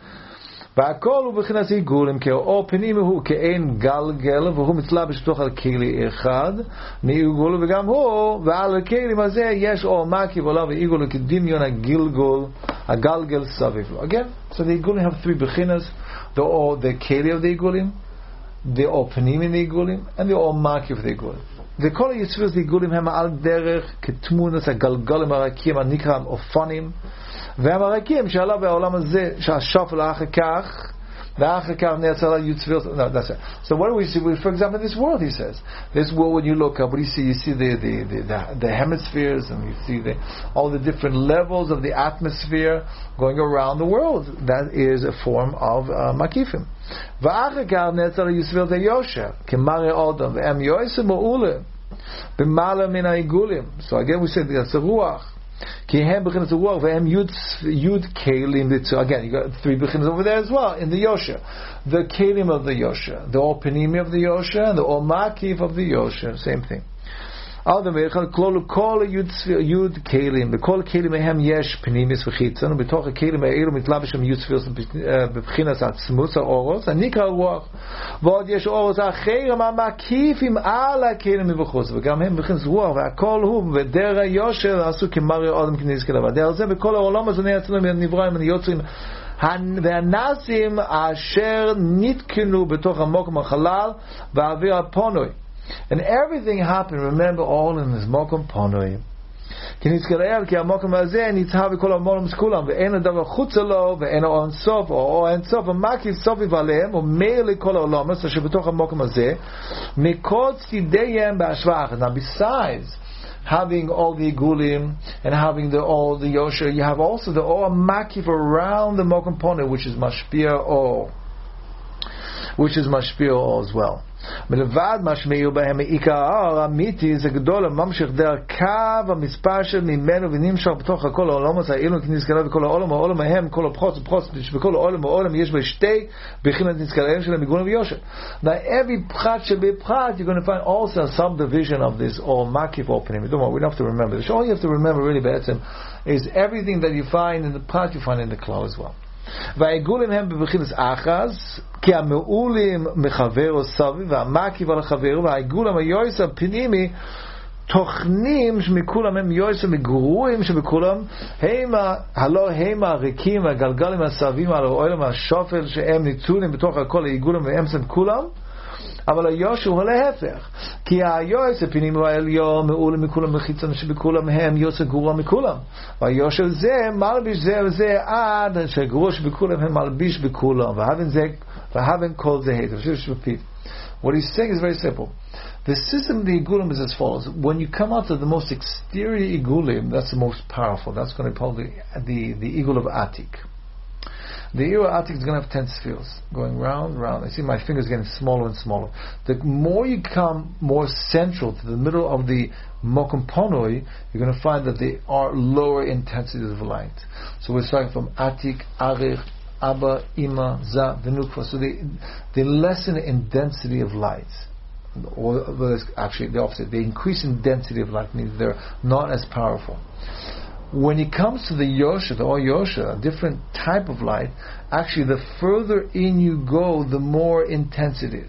והכל הוא בחינס עיגולים, כי האור פנימי הוא כאין גלגל, והוא מצלבש בתוך על כלי אחד מעיגול, וגם הוא, ועל הכלים הזה יש אור מקיף עולה ועיגול כדמיון הגלגול, הגלגל סביב לו. Again, so the עיגולים have three בחיnas, the or the כלי of the עיגולים, the or פנימי the עיגולים, and the or מקיף of the עיגולים. וכל היצורים the עיגולים הם על דרך כתמונס הגלגלים הרכים הנקרא אופנים, והם הרכים שעלה בעולם הזה שהשופל אחר כך ואחר כך נעשה לה יצורים. No, that's it. So what do we see? For example, this world, he says, this world, when you look up, what do you see? You see the the, the, the, the hemispheres, and you see the, all the different levels of the atmosphere going around the world. That is a form of uh, makifim. ואחר כך נעשה לה יצורים היושר כמראה אדם והם יועסים מעולה במעלה מן העיגולים. So again we said that's the ruach. כי הם בחינת הרוח והם יוד, יוד כלים. Again, you got three bechinas over there as well in the yosher. The kelim of the yosher, the or panimi of the yosher, and the or makif of the yosher. Same thing. כל יוד כלים, בכל כלים מהם יש פנימיס וחיצון, ובתוך הכלים האלו מתלבש שם יוד ספירוס בבחינת עצמוס האורוס, הנקרא רוח, ועוד יש אורוס אחרים המקיפים על הכלים מבחוץ, וגם הם בבחינת רוח, והכל הוא בדר היושר עשו כמראה אדם כנזכר לבד. דרך זה בכל העולם הזה נעצנו נבראים ונוצרים והנאסים אשר נתקנו בתוך המוקם החלל והאוויר הפונוי. And everything happened, remember, all in this mokum ponoi. כי נזכר כי המוקם הזה נצהב בכל המולמס כולם, ואין הדבר חוצה לו, ואין או אין סוף, או אין סוף, ומקיף סופיב עליהם, ומאיר לכל העולמס, אשר בתוך המוקם הזה, מכל צידיהם בהשוואה. Now besides having all the igulim, and having the all the yosher, you have also the all makif around the mokum ponoi, which is mashpia all. Which is mashpia all as well. מלבד מה שמאיר בהם העיקר האמיתי זה גדול הממשיך דרך קו המספר של ממנו ונמשך בתוך כל העולם הזה האילו כנזכרה בכל העולם העולם מהם כל הפחוץ ופחוץ בכל העולם העולם יש בה שתי בחינת נזכריהם של המגון ויושר. Now every פחת שבפחת you're going to find also a subdivision of this or makif opening. We don't want, we don't have to remember this. All you have to remember really בעצם is everything that you find in the prat you find in the cloud as well. והעיגולים הם בבחינס אחז כי המעולים מחבר או סביב והמקיף על החבר והעיגולם היועס הפנימי תוכנים שמכולם הם יועס המגרועים שבכולם הם הלא הם הריקים והגלגלים הסביבים על האוילם השופל שהם ניצולים בתוך הכל העיגולם והם שם כולם אבל היושר הוא להפך כי היועץ הפנימי העליון מעולה מכולם מחיצון שבכולם הם יוצא גרוע מכולם והיושר זה מלביש זה וזה עד שהגרוע שבכולם הם מלביש בכולם והבן זה והבן כל זה היטב. Just repeat. What he's saying is very simple. The system of the igulim is as follows. When you come out to the most exterior igulim, that's the most powerful. That's going to be probably the, the igul of Atik. The Ira Atik is going to have ten spheres going round, round. I see my fingers getting smaller and smaller. The more you come more central to the middle of the Mokum Ponoi, you're going to find that they are lower intensities of light. So we're starting from Atik, Arich, Abba, Ima, Za, Venukva. So they, they lessen in density of light. Or well, actually the opposite. They increase in density of light, means they're not as powerful. When it comes to the yosha, the or yosha, a different type of light, actually the further in you go, the more intense it is.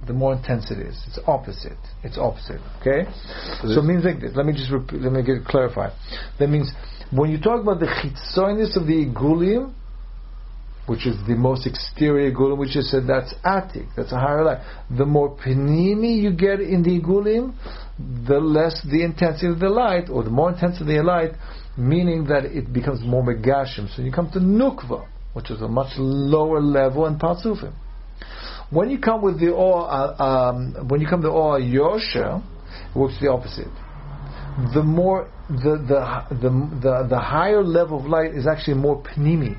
the more intense it is. It's opposite. It's opposite. Okay? So it means like this. Let me just repeat, let me get it clarified. That means when you talk about the chitzonis of the igulim, which is the most exterior igulim, which is said that's atik, that's a higher light. The more panimi you get in the igulim, the less the intensity of the light, or the more intensity of the light, meaning that it becomes more megashim. So you come to nukva, which is a much lower level in parzufim. When you come with the or, uh, um, when you come to or yosha, it works the opposite. The more the the the the, the higher level of light is actually more panimi.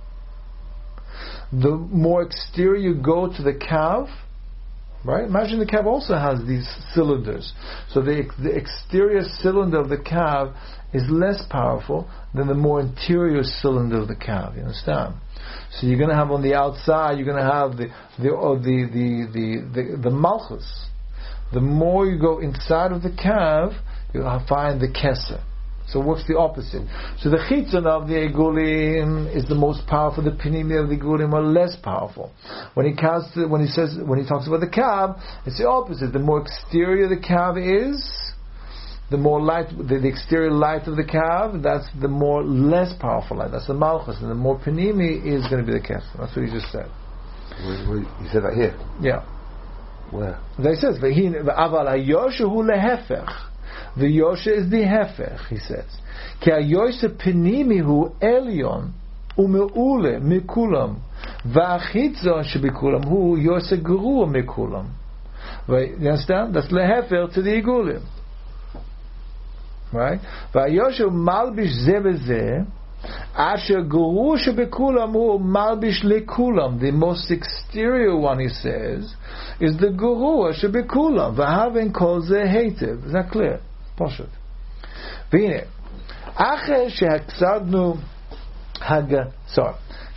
The more exterior you go to the cav, right? Imagine the cav also has these cylinders. So the the exterior cylinder of the cav is less powerful than the more interior cylinder of the cav. You understand? So you're going to have on the outside, you're going to have the the oh, the, the, the, the the malchus. The more you go inside of the cav, you'll find the keser. So what's the opposite? So the chitzon of the egulim is the most powerful. The pinimi of the egulim are less powerful. When he casts, when he says, when he talks about the cav, it's the opposite. The more exterior the cav is, the more light, the, the exterior light of the cav, that's the more less powerful light. That's the malchus, and the more pinimi is going to be the keser. That's what he just said. Wait, wait, he said that here. Yeah. Where? They says v'hin aval hayosha hu lehefech. The Yosha is the Hefech, he says. Ki hayosha penimi hu elyon umeule mikulam v'achitzon shebikulam hu yosha gerua mikulam. Right? You understand? That's lehefer to the igulim. Right? V'ayosha malbish ze v'ze asher gerua shebikulam hu malbish lekulam. The most exterior one, he says, is the gerua shebikulam. V'haven kol ze heitev. Is that clear? פשוט. והנה, אחרי שהקסדנו הג... sorry,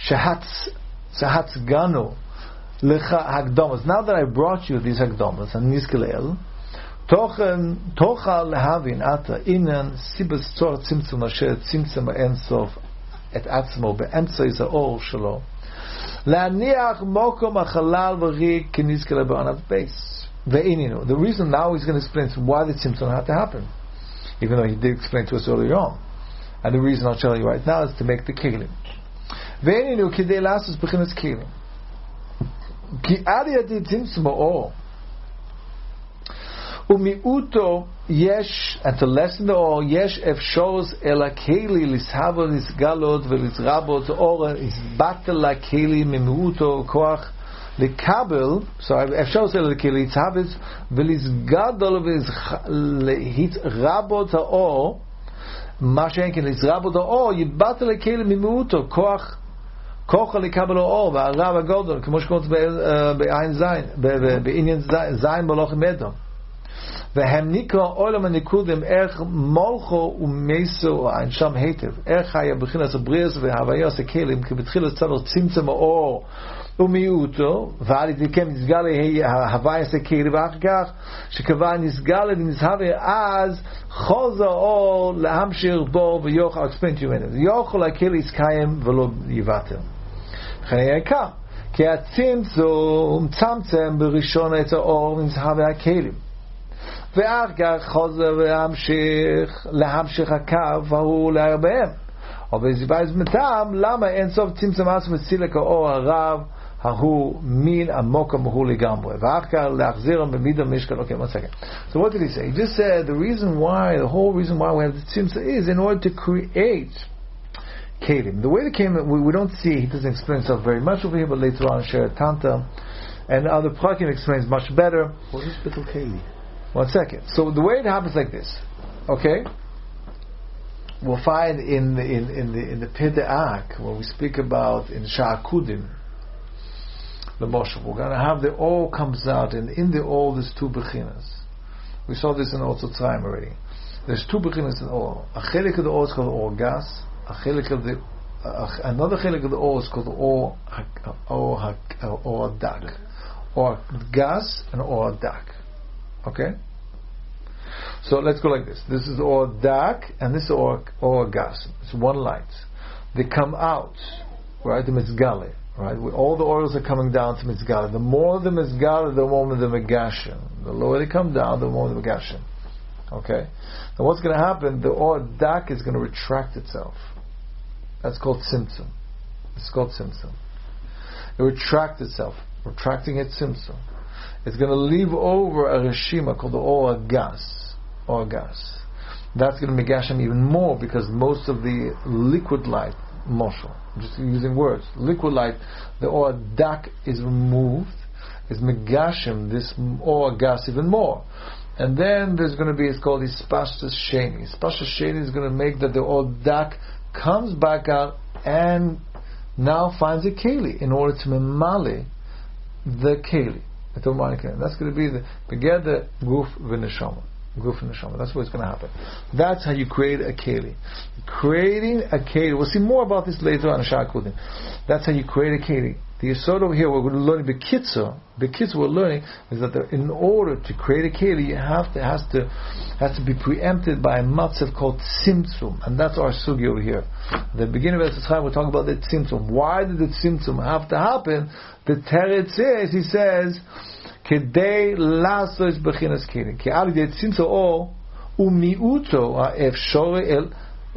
שהצגנו לך הקדומות. Now that I brought you these הקדומות, and נזכלל, תוכל להבין אתה עניין סיבס צור צמצום אשר צמצם האינסוף את עצמו באמצע האור שלו, להניח מוקום החלל וריק כנזכלל בעונת בייס. The reason now he's going to explain why the tzimtzum had to happen, even though he did explain to us earlier on. And the reason I'll tell you right now is to make the kelim. Ve'eninu kidei lasos b'chinas kelim. Ki aliyati tzimtzum ha'or umiuto yesh, and to lessen the or yesh efshos el hakeli lishavo lisgalot velisrabot or isbatel hakeli mimiuto koach לקבל, so אפשר עושה לכי להתהבס ולסגדול ולהתרבות האור, מה שאין כן להתרבות האור יבטל לכי ממיעוטו כוח כוח לקבל האור והרב הגודל, כמו שקוראים בעין זין, בעניין זין מלוכים אדום, והם נקרא עולם הניקודים איך מולכו ומסו אין שם היטב, איך היה בחינת הבריאס וההוויה עושה כלים, כי בתחיל לצבר צמצם האור ומיעוטו, ועל ידי כן נסגל ההוויה עושה כלים, ואחר כך שקבע נסגל ונזהווה, אז חוזר האור להמשיך בו ויוכל אקספלנט יומנו, יוכל הכלי יסקיים ולא יבטל. לכן היה כך, כי הצמצום צמצם בראשון את האור ונזהווה הכלים, ואחר כך חוזר והמשיך להמשיך הקו ההוא להרבהם. אבל זה מטעם למה אין סוף צמצם עצמו מסילק האור הרב ההוא מן עמוק המהול לגמרי, ואחר כך להחזירם במידה משקל. Okay, one second. So what did he say? He just said the reason why, the whole reason why we have the tzimtzum is in order to create kelim. The way the kelim, we, we don't see, he doesn't explain himself very much over here, but later on Sheret Tanta and other Prakim explains much better. What is Bittul Kelim? One second. So the way it happens like this, okay? We'll find in the, in, in the in the Peda'ak when we speak about in Sha'akudim, the Moshe, we're going to have the all comes out, and in the all there's two bechinas. We saw this in Otzo Tzrayim already. There's two bechinas in all. A chelik of the all is called all gas. A chelik of the uh, another chelik of the all is called all all all dak, or gas and all dak. Okay? So let's go like this. This is or dak, and this is or or gas. It's one light. They come out, right? The mitzgale. right? Where all the oils are coming down to Mizgala. The more the Mizgala, the more the Megashim. The lower they come down, the more the Megashim. Okay? And what's going to happen? The or dak is going to retract itself. That's called Tzimtzum. It's called Tzimtzum. It retracts itself. Retracting its Tzimtzum. It's going to leave over a Reshima called the Or Gas. Or Gas. That's going to Megashim even more because most of the liquid light, Moshel, just using words, liquid light, the Or dak is removed, is Megashim, this Or Gas even more. And then there's going to be, it's called Ispashtas Sheni. Ispashtas Sheni is going to make that the Or dak comes back out and now finds a Keli in order to memale the Keli. That's going to be the Begeder Guf V'Neshama. Guf V'Neshama. That's what's going to happen. That's how you create a Keli. Creating a Keli. We'll see more about this later on Sha'ar Kudim. That's how you create a Keli. The Yesod over here, we're going to learn B'Kitzur. B'Kitzur we're learning is that there, in order to create a Keli, you have to, has to, has to be preempted by a matzav called Tzimtzum. And that's our sugi over here. At the beginning of Eshes Chaim, we're talking about the Tzimtzum. Why did the Tzimtzum have to happen? The Teretz says, he says, Kedei lasos b'chinas Keli. Ki ali de Tzimtzum o umiuto ha'efshor el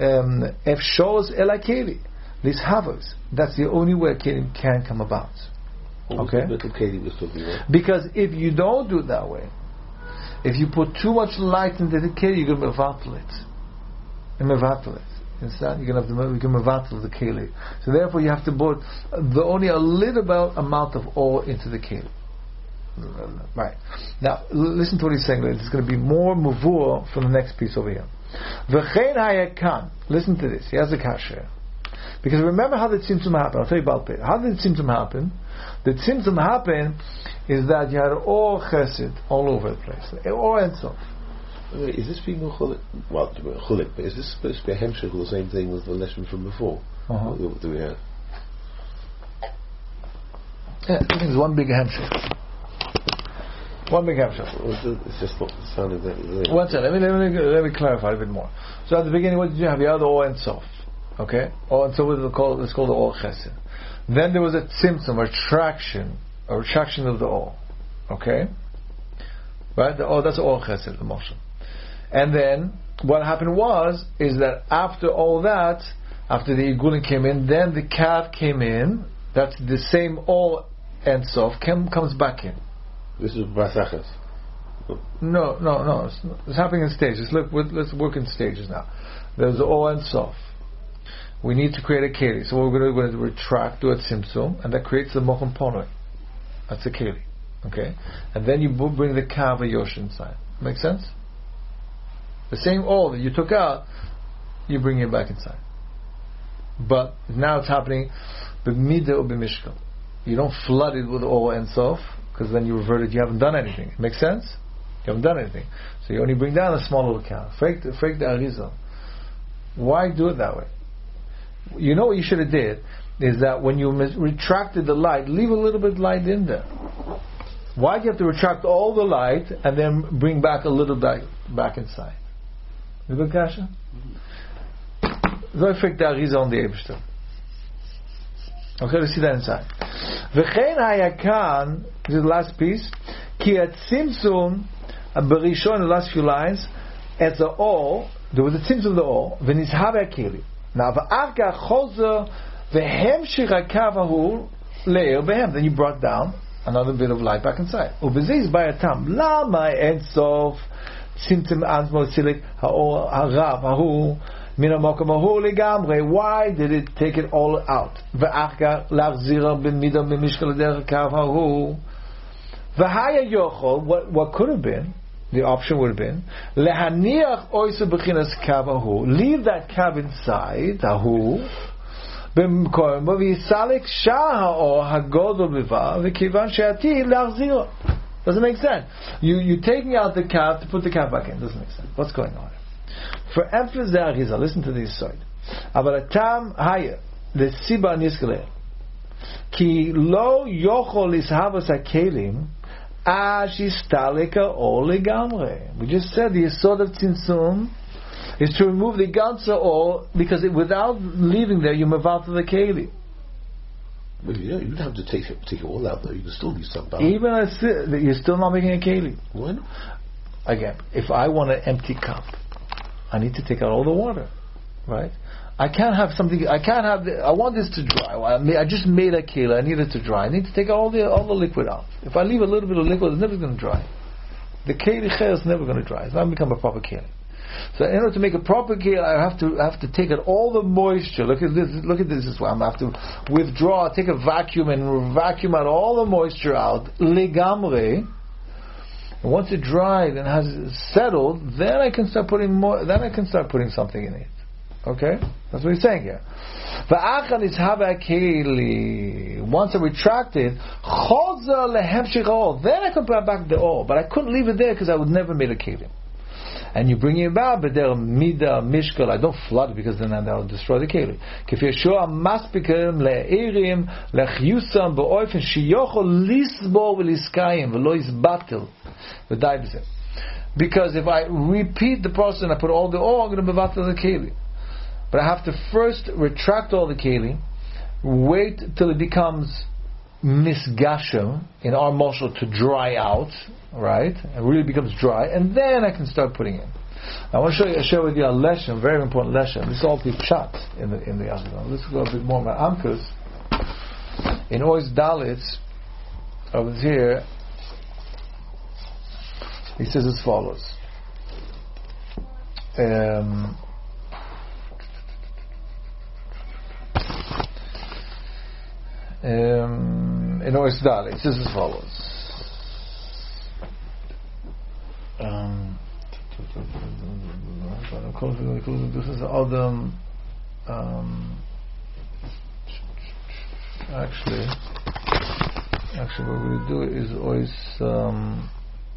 efshos el ha'Keli. These havos. That's the only way a Keli can come about. Okay? Because if you don't do it that way, if you put too much light into the Keli, you're going to mevatel it. And mevatel it. Instead, you're going to have to you can mevatel the Keli. So therefore, you have to put the only a little bit amount of oil into the Keli. Right. Now, listen to what he's saying. There's going to be more mavur from the next piece over here. V'chein hayakan. Listen to this. He has a kasher. Because remember how the Tzimtzum happened. I'll tell you about it. How did the Tzimtzum happen? The Tzimtzum happened is that you had all chesed all over the place. All Ein Sof. Is this being chulik? Well, chulik, but is this supposed to be a hemshech or the same thing as the lesson from before? Uh-huh. What do we have? Yeah, I think it's one big hemshech. One big hemshech. It's just not sounding that. One second. Let me, let me let me clarify a bit more. So at the beginning, what did you have? You had the all Ein Sof. Okay? Oh, and so it's called, it's called the Or Chesed. Then there was a tzimtzum, a retraction, a retraction of the Or. Okay? Right? The Or, that's Or Chesed, the motion. And then, what happened was, is that after all that, after the Igulin came in, then the Kav came in, that's the same Or Ein Sof, comes back in. This is Basachas. No, no, no. It's, it's happening in stages. Look, let's work in stages now. There's the Or Ein Sof. We need to create a Keli. So we're going to, we're going to retract, do a Tzimtzum, and that creates the Mochum Ponoi. That's a Keli. Okay? And then you bring the Kav Yosh inside. Make sense? The same oil that you took out, you bring it back inside. But now it's happening b'midah or b'mishkal. You don't flood it with oil and sof, because then you revert it, you haven't done anything. It makes sense? You haven't done anything. So you only bring down a small little Kav. Fake the, fake the Arizal. Why do it that way? You know what you should have did is that when you mis- retracted the light, leave a little bit of light in there. Why do you have to retract all the light and then bring back a little back back inside? You good, Kasha? So effect the Arizah on the Eibishter. Okay, let's see that inside. V'chein hayakan, this is the last piece. Ki atzimtzum berishon, in the last few lines, at the all, there was a tzimtzum of the all, v'nizhav ha'keli. Now, v'avka chozer v'hemshich ha'kav ha'hu le'er b'hem. Then you brought down another bit of light back inside. U'b'zeh bayatam lama en sof tzimtzum anzmo tzilik ha'or ha'rav ha'hu min ha'mokom ha'hu legamre. Why did it take it all out? V'avka lachzira b'midah b'mishkal derech ha'kav ha'hu v'haya yochol. What what could have been? The option would have been lehaniach oisu b'chinas kav hahu. Leave that kav inside hahu. B'mkoim v'yisalik shah ha'or hagodol b'va v'kivan she'ati lachzira. Doesn't make sense. You you taking out the kav to put the kav back in. Doesn't make sense. What's going on? For emphasis the Arizah, listen to this side. Avalatam haya the siba niskale ki lo yochol ishavas hakelim. We just said the Yesod of Tzimtzum is to remove the ganze oil, because it, without leaving there you move out to the Keli. Well, yeah, you don't have to take it, take it all out though. You can still use some power. Even as you're still not making a keli. Why not? Again, if I want an empty cup, I need to take out all the water, right? I can't have something. I can't have. The, I want this to dry. I, made, I just made a keli. I need it to dry. I need to take all the all the liquid out. If I leave a little bit of liquid, it's never going to dry. The keli cher is never going to dry. It's not going to become a proper keli. So in order to make a proper keli, I have to I have to take out all the moisture. Look at this. Look at this. This is why I'm going to have to withdraw. Take a vacuum and vacuum out all the moisture out. Legamre. And once it dried and has settled, then I can start putting more. Then I can start putting something in it. Okay, that's what he's saying here. Once I retract it, then I can put back the oil. But I couldn't leave it there because I would never made a kelim. And you bring it back, but there mida mishkal. I don't flood it because then I'll destroy the kelim. Kif Yeshua maspikim le'erim lechyusam be'oifen shiyochol lisbo v'liskayim v'lo yisbatel v'dai b'zeh. Because if I repeat the process and I put all the oil, I'm going to bevatel the kelim. But I have to first retract all the kelim, wait till it becomes misgashem in our moshel to dry out, right? It really becomes dry, and then I can start putting in. I want to show you, share with you a lesson, very important lesson. This is all pshat in the in the Yachidon. Let's go a bit more about Amkus. In Ois Dalitz, over here, he says as follows. Um, Um, in Ois Dali, it says as follows. Um, this is Adam. Um, actually, actually, what we do is Ois um,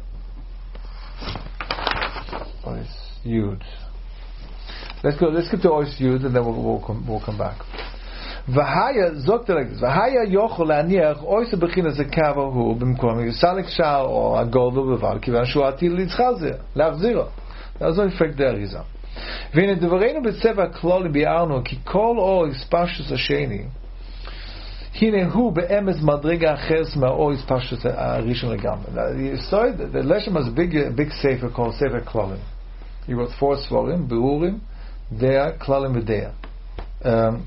Ois Yud. Let's go. Let's get to Ois Yud, and then we'll we'll come, we'll come back. V'haya zokt like this. V'haya yochol laniach oisa b'chinas zekavahu b'mkom yisalik shal or agoldo b'val kivan shuati litzchazer lachziro. That's what effect there is. V'ine devareinu b'tzeva kloli bi'arnu ki kol o ispashus hasheni hine hu be'emes madriga acheres ma'o ispashus harishon legamre. You saw it. The Leshem has a big, a big sefer called Sefer Klolim. He wrote four svarim: Beurim, Dea, Klolim, v'Dea. Um,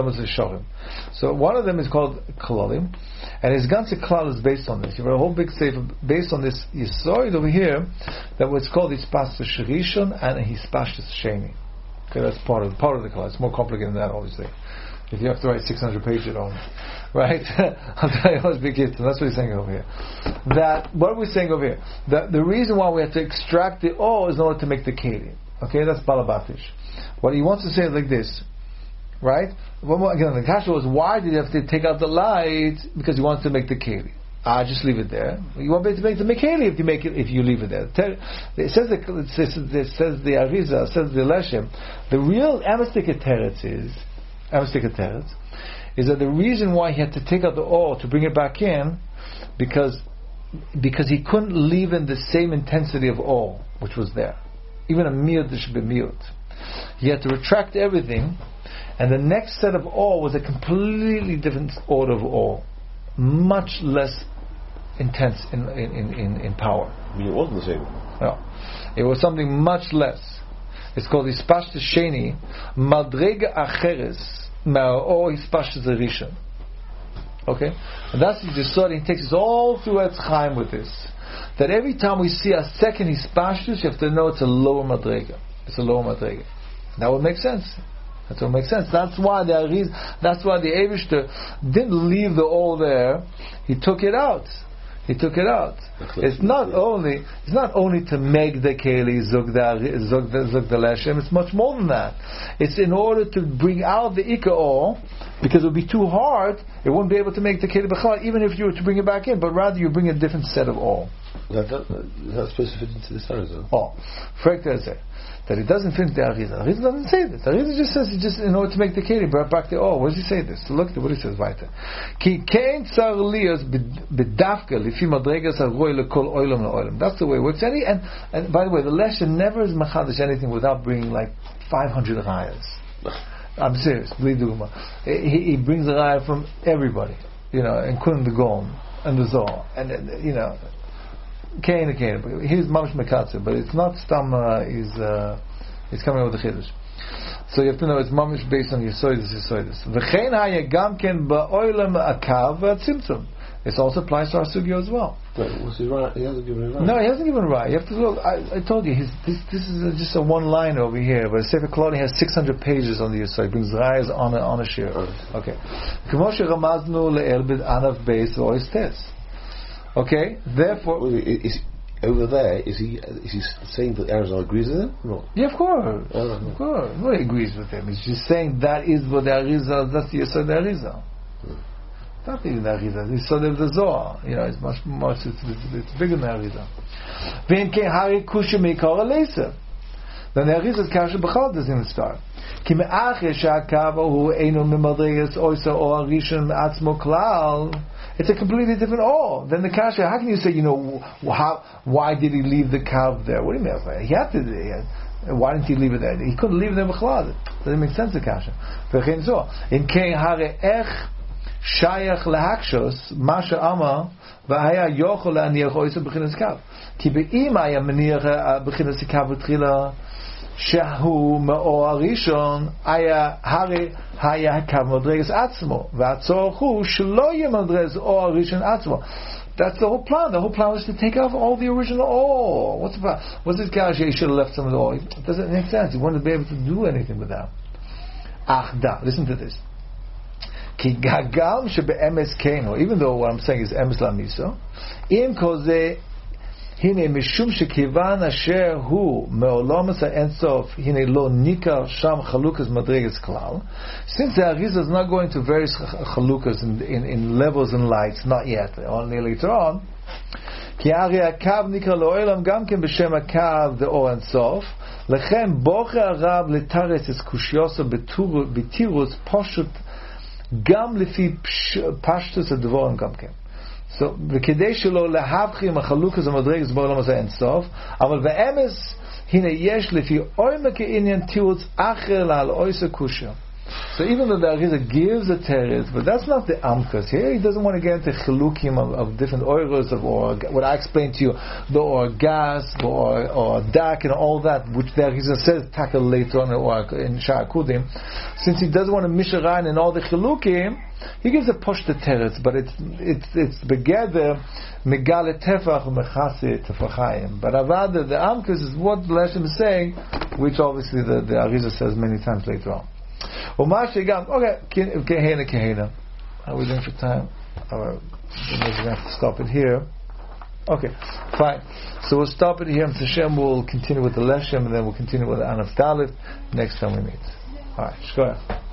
So one of them is called Klalim, and his ganze klal is based on this. You have a whole big sefer based on this. You saw it over here that what's called Hispashtus Rishon and Hispashtus Sheni. Okay, that's part of part of the klal. It's more complicated than that, obviously. If you have to write six hundred pages on, right? I'll tell you what's big hit. That's what he's saying over here. That what we're saying over here. That the reason why we have to extract the oil is in order to make the keli. Okay, that's balabatish. What he wants to say is like this. Right? One more, again, the kasha was, why did you have to take out the light? Because he wants to make the keli. Ah, just leave it there. You won't be able to make the keli if you make it if you leave it there. It says the, it says, it says the Arizah, it says the Leshem. The real Amestika teretz is Amestika teretz is that the reason why he had to take out the oil to bring it back in because because he couldn't leave in the same intensity of oil which was there. Even a miut should be miut. He had to retract everything. And the next set of oil was a completely different order of oil, much less intense in in, in, in power. I mean, it wasn't the same. No, it was something much less. It's called Hispashtus Sheni, Madrega Acheres Ma'o Hispashtus Rishon. Okay, and that's the Yisod. He takes us all through Etz Chaim with this. That every time we see a second Hispashtus, you have to know it's a lower Madrega. It's a lower Madrega. That would make sense. That will make sense. That's why the Ariz, that's why the Eivishter didn't leave the oil there. He took it out. He took it out. It's not only it's not only to make the keli zug the zug the zug the leshem. It's much more than that. It's in order to bring out the ikka oil, because it would be too hard. It wouldn't be able to make the keli b'chal, even if you were to bring it back in. But rather, you bring a different set of oil. That, that, that's supposed to fit into this Arizah. Oh, that it doesn't fit into the Arizah. The Arizah doesn't say this. The Arizah just says it just in order to make the keli, brought back the oil. Where does he say this? So look at what he says weiter. Ki kein tsar lias bedafka lifi madregas haroy lekol oilam leolam. That's the way it works. And, and, and by the way, the lesson never is machadish anything without bringing like five hundred rayas. I'm serious. Bli dugma. He, he brings a raya from everybody, you know, including the Gaon and the Zohar, and uh, you know, Kain and Kain. He's mamish mekatzer, but it's not stam. Uh, he's uh, he's coming with the chiddush. So you have to know it's mamish based on Yesoidus, Yesoidus. V'chein haya gam ken ba'olam akav v'tzimtzum. This also applies to our sugya as well. Wait, was he right? He hasn't given it right. No, he hasn't given it right. You have to look. I, I told you, he's, this this is a, just a one line over here, but Sefer Klali has six hundred pages on the Yisrael. He brings rayas on a, on a shir. Okay. K'moshe ramaznu le'el bid anav beis v'oistes. Okay. Therefore, Wait, is, over there, is he is he saying that Arizona agrees with him? No. Yeah, of course. Oh, Of course. No, he agrees with him. He's just saying that is what the Arizal. That's the Yisrael the Arizal. Not even the Arizal. It's sort of the Zohar. You know, it's much, much, it's, it's, it's bigger than the Arizal. V'in ke hari kusha meikor aleisa. Then the Arizal kasha b'chal doesn't even start. Ki me'achir she'akava hu einu mimadregas oisa o arishon atzmo klal. It's a completely different oh. Then the kasha, how can you say, you know, how, why did he leave the kav there? What do you mean? He had to, he had, why didn't he leave it there? He couldn't leave it there b'chlad. Doesn't make sense, the kasha. V'chein zo. In kei hare ech shayach lehakshos, masha ama, v'haya yochol le'aniach oisa b'chinas kav. Ki be'im haya meniach b'chinas kav b'tchila, shehu me'o arishon, haya hare, haya kav madregas atzmo, v'atzor hu shelo yeh madregas o arishon atzmo. That's the whole plan. The whole plan was to take off all the original oil. What's about? What's this guy? He should have left some of the oil. It doesn't make sense. He wouldn't be able to do anything with that. Achda. Listen to this. Ki gagal shebe'emes keino. Even though what I'm saying is emes lamiso, im koze hine mishum shekivan asher hu me'olamas ha'ensof hine lo nikar sham chalukas madregas klal. Since the Arizal is not going to various chalukas in, in, in levels and lights, not yet, only later on. Ki ari akav nikar lo'olam gam ken b'shem akav de'or ensof. Lechem boche arab letares es kushyoso betirus poshut gam lefi pashtus advorim gam ken. So, וכדי שלא להבחין החלוקה זה מדרגת בעולם הזה אין סוף, אבל באמס, הנה יש לפי עומק העניין תירוץ אחר לעל אויסה קושיה. So even though the Arizal gives a teretz, but that's not the amkas. Here he doesn't want to get into chilukim of, of different oiros of or what I explained to you, the or gas or or dak and all that, which the Arizal says tackle later on or in Sha'akudim. Since he doesn't want to misharain in all the chilukim, he gives a push to teretz, but it's it's it's begeder megale tefach umechase tefachayim. But avada the amkas is what the Leshem is saying, which obviously the the Arizal says many times later on. Okay, Kehena, Kehena. How are we doing for time? We're going to have to stop it here. Okay, fine. So we'll stop it here. And Hashem will continue with the Leshem, and then we'll continue with the Anaf Dalith next time we meet. Alright, Shkoyach.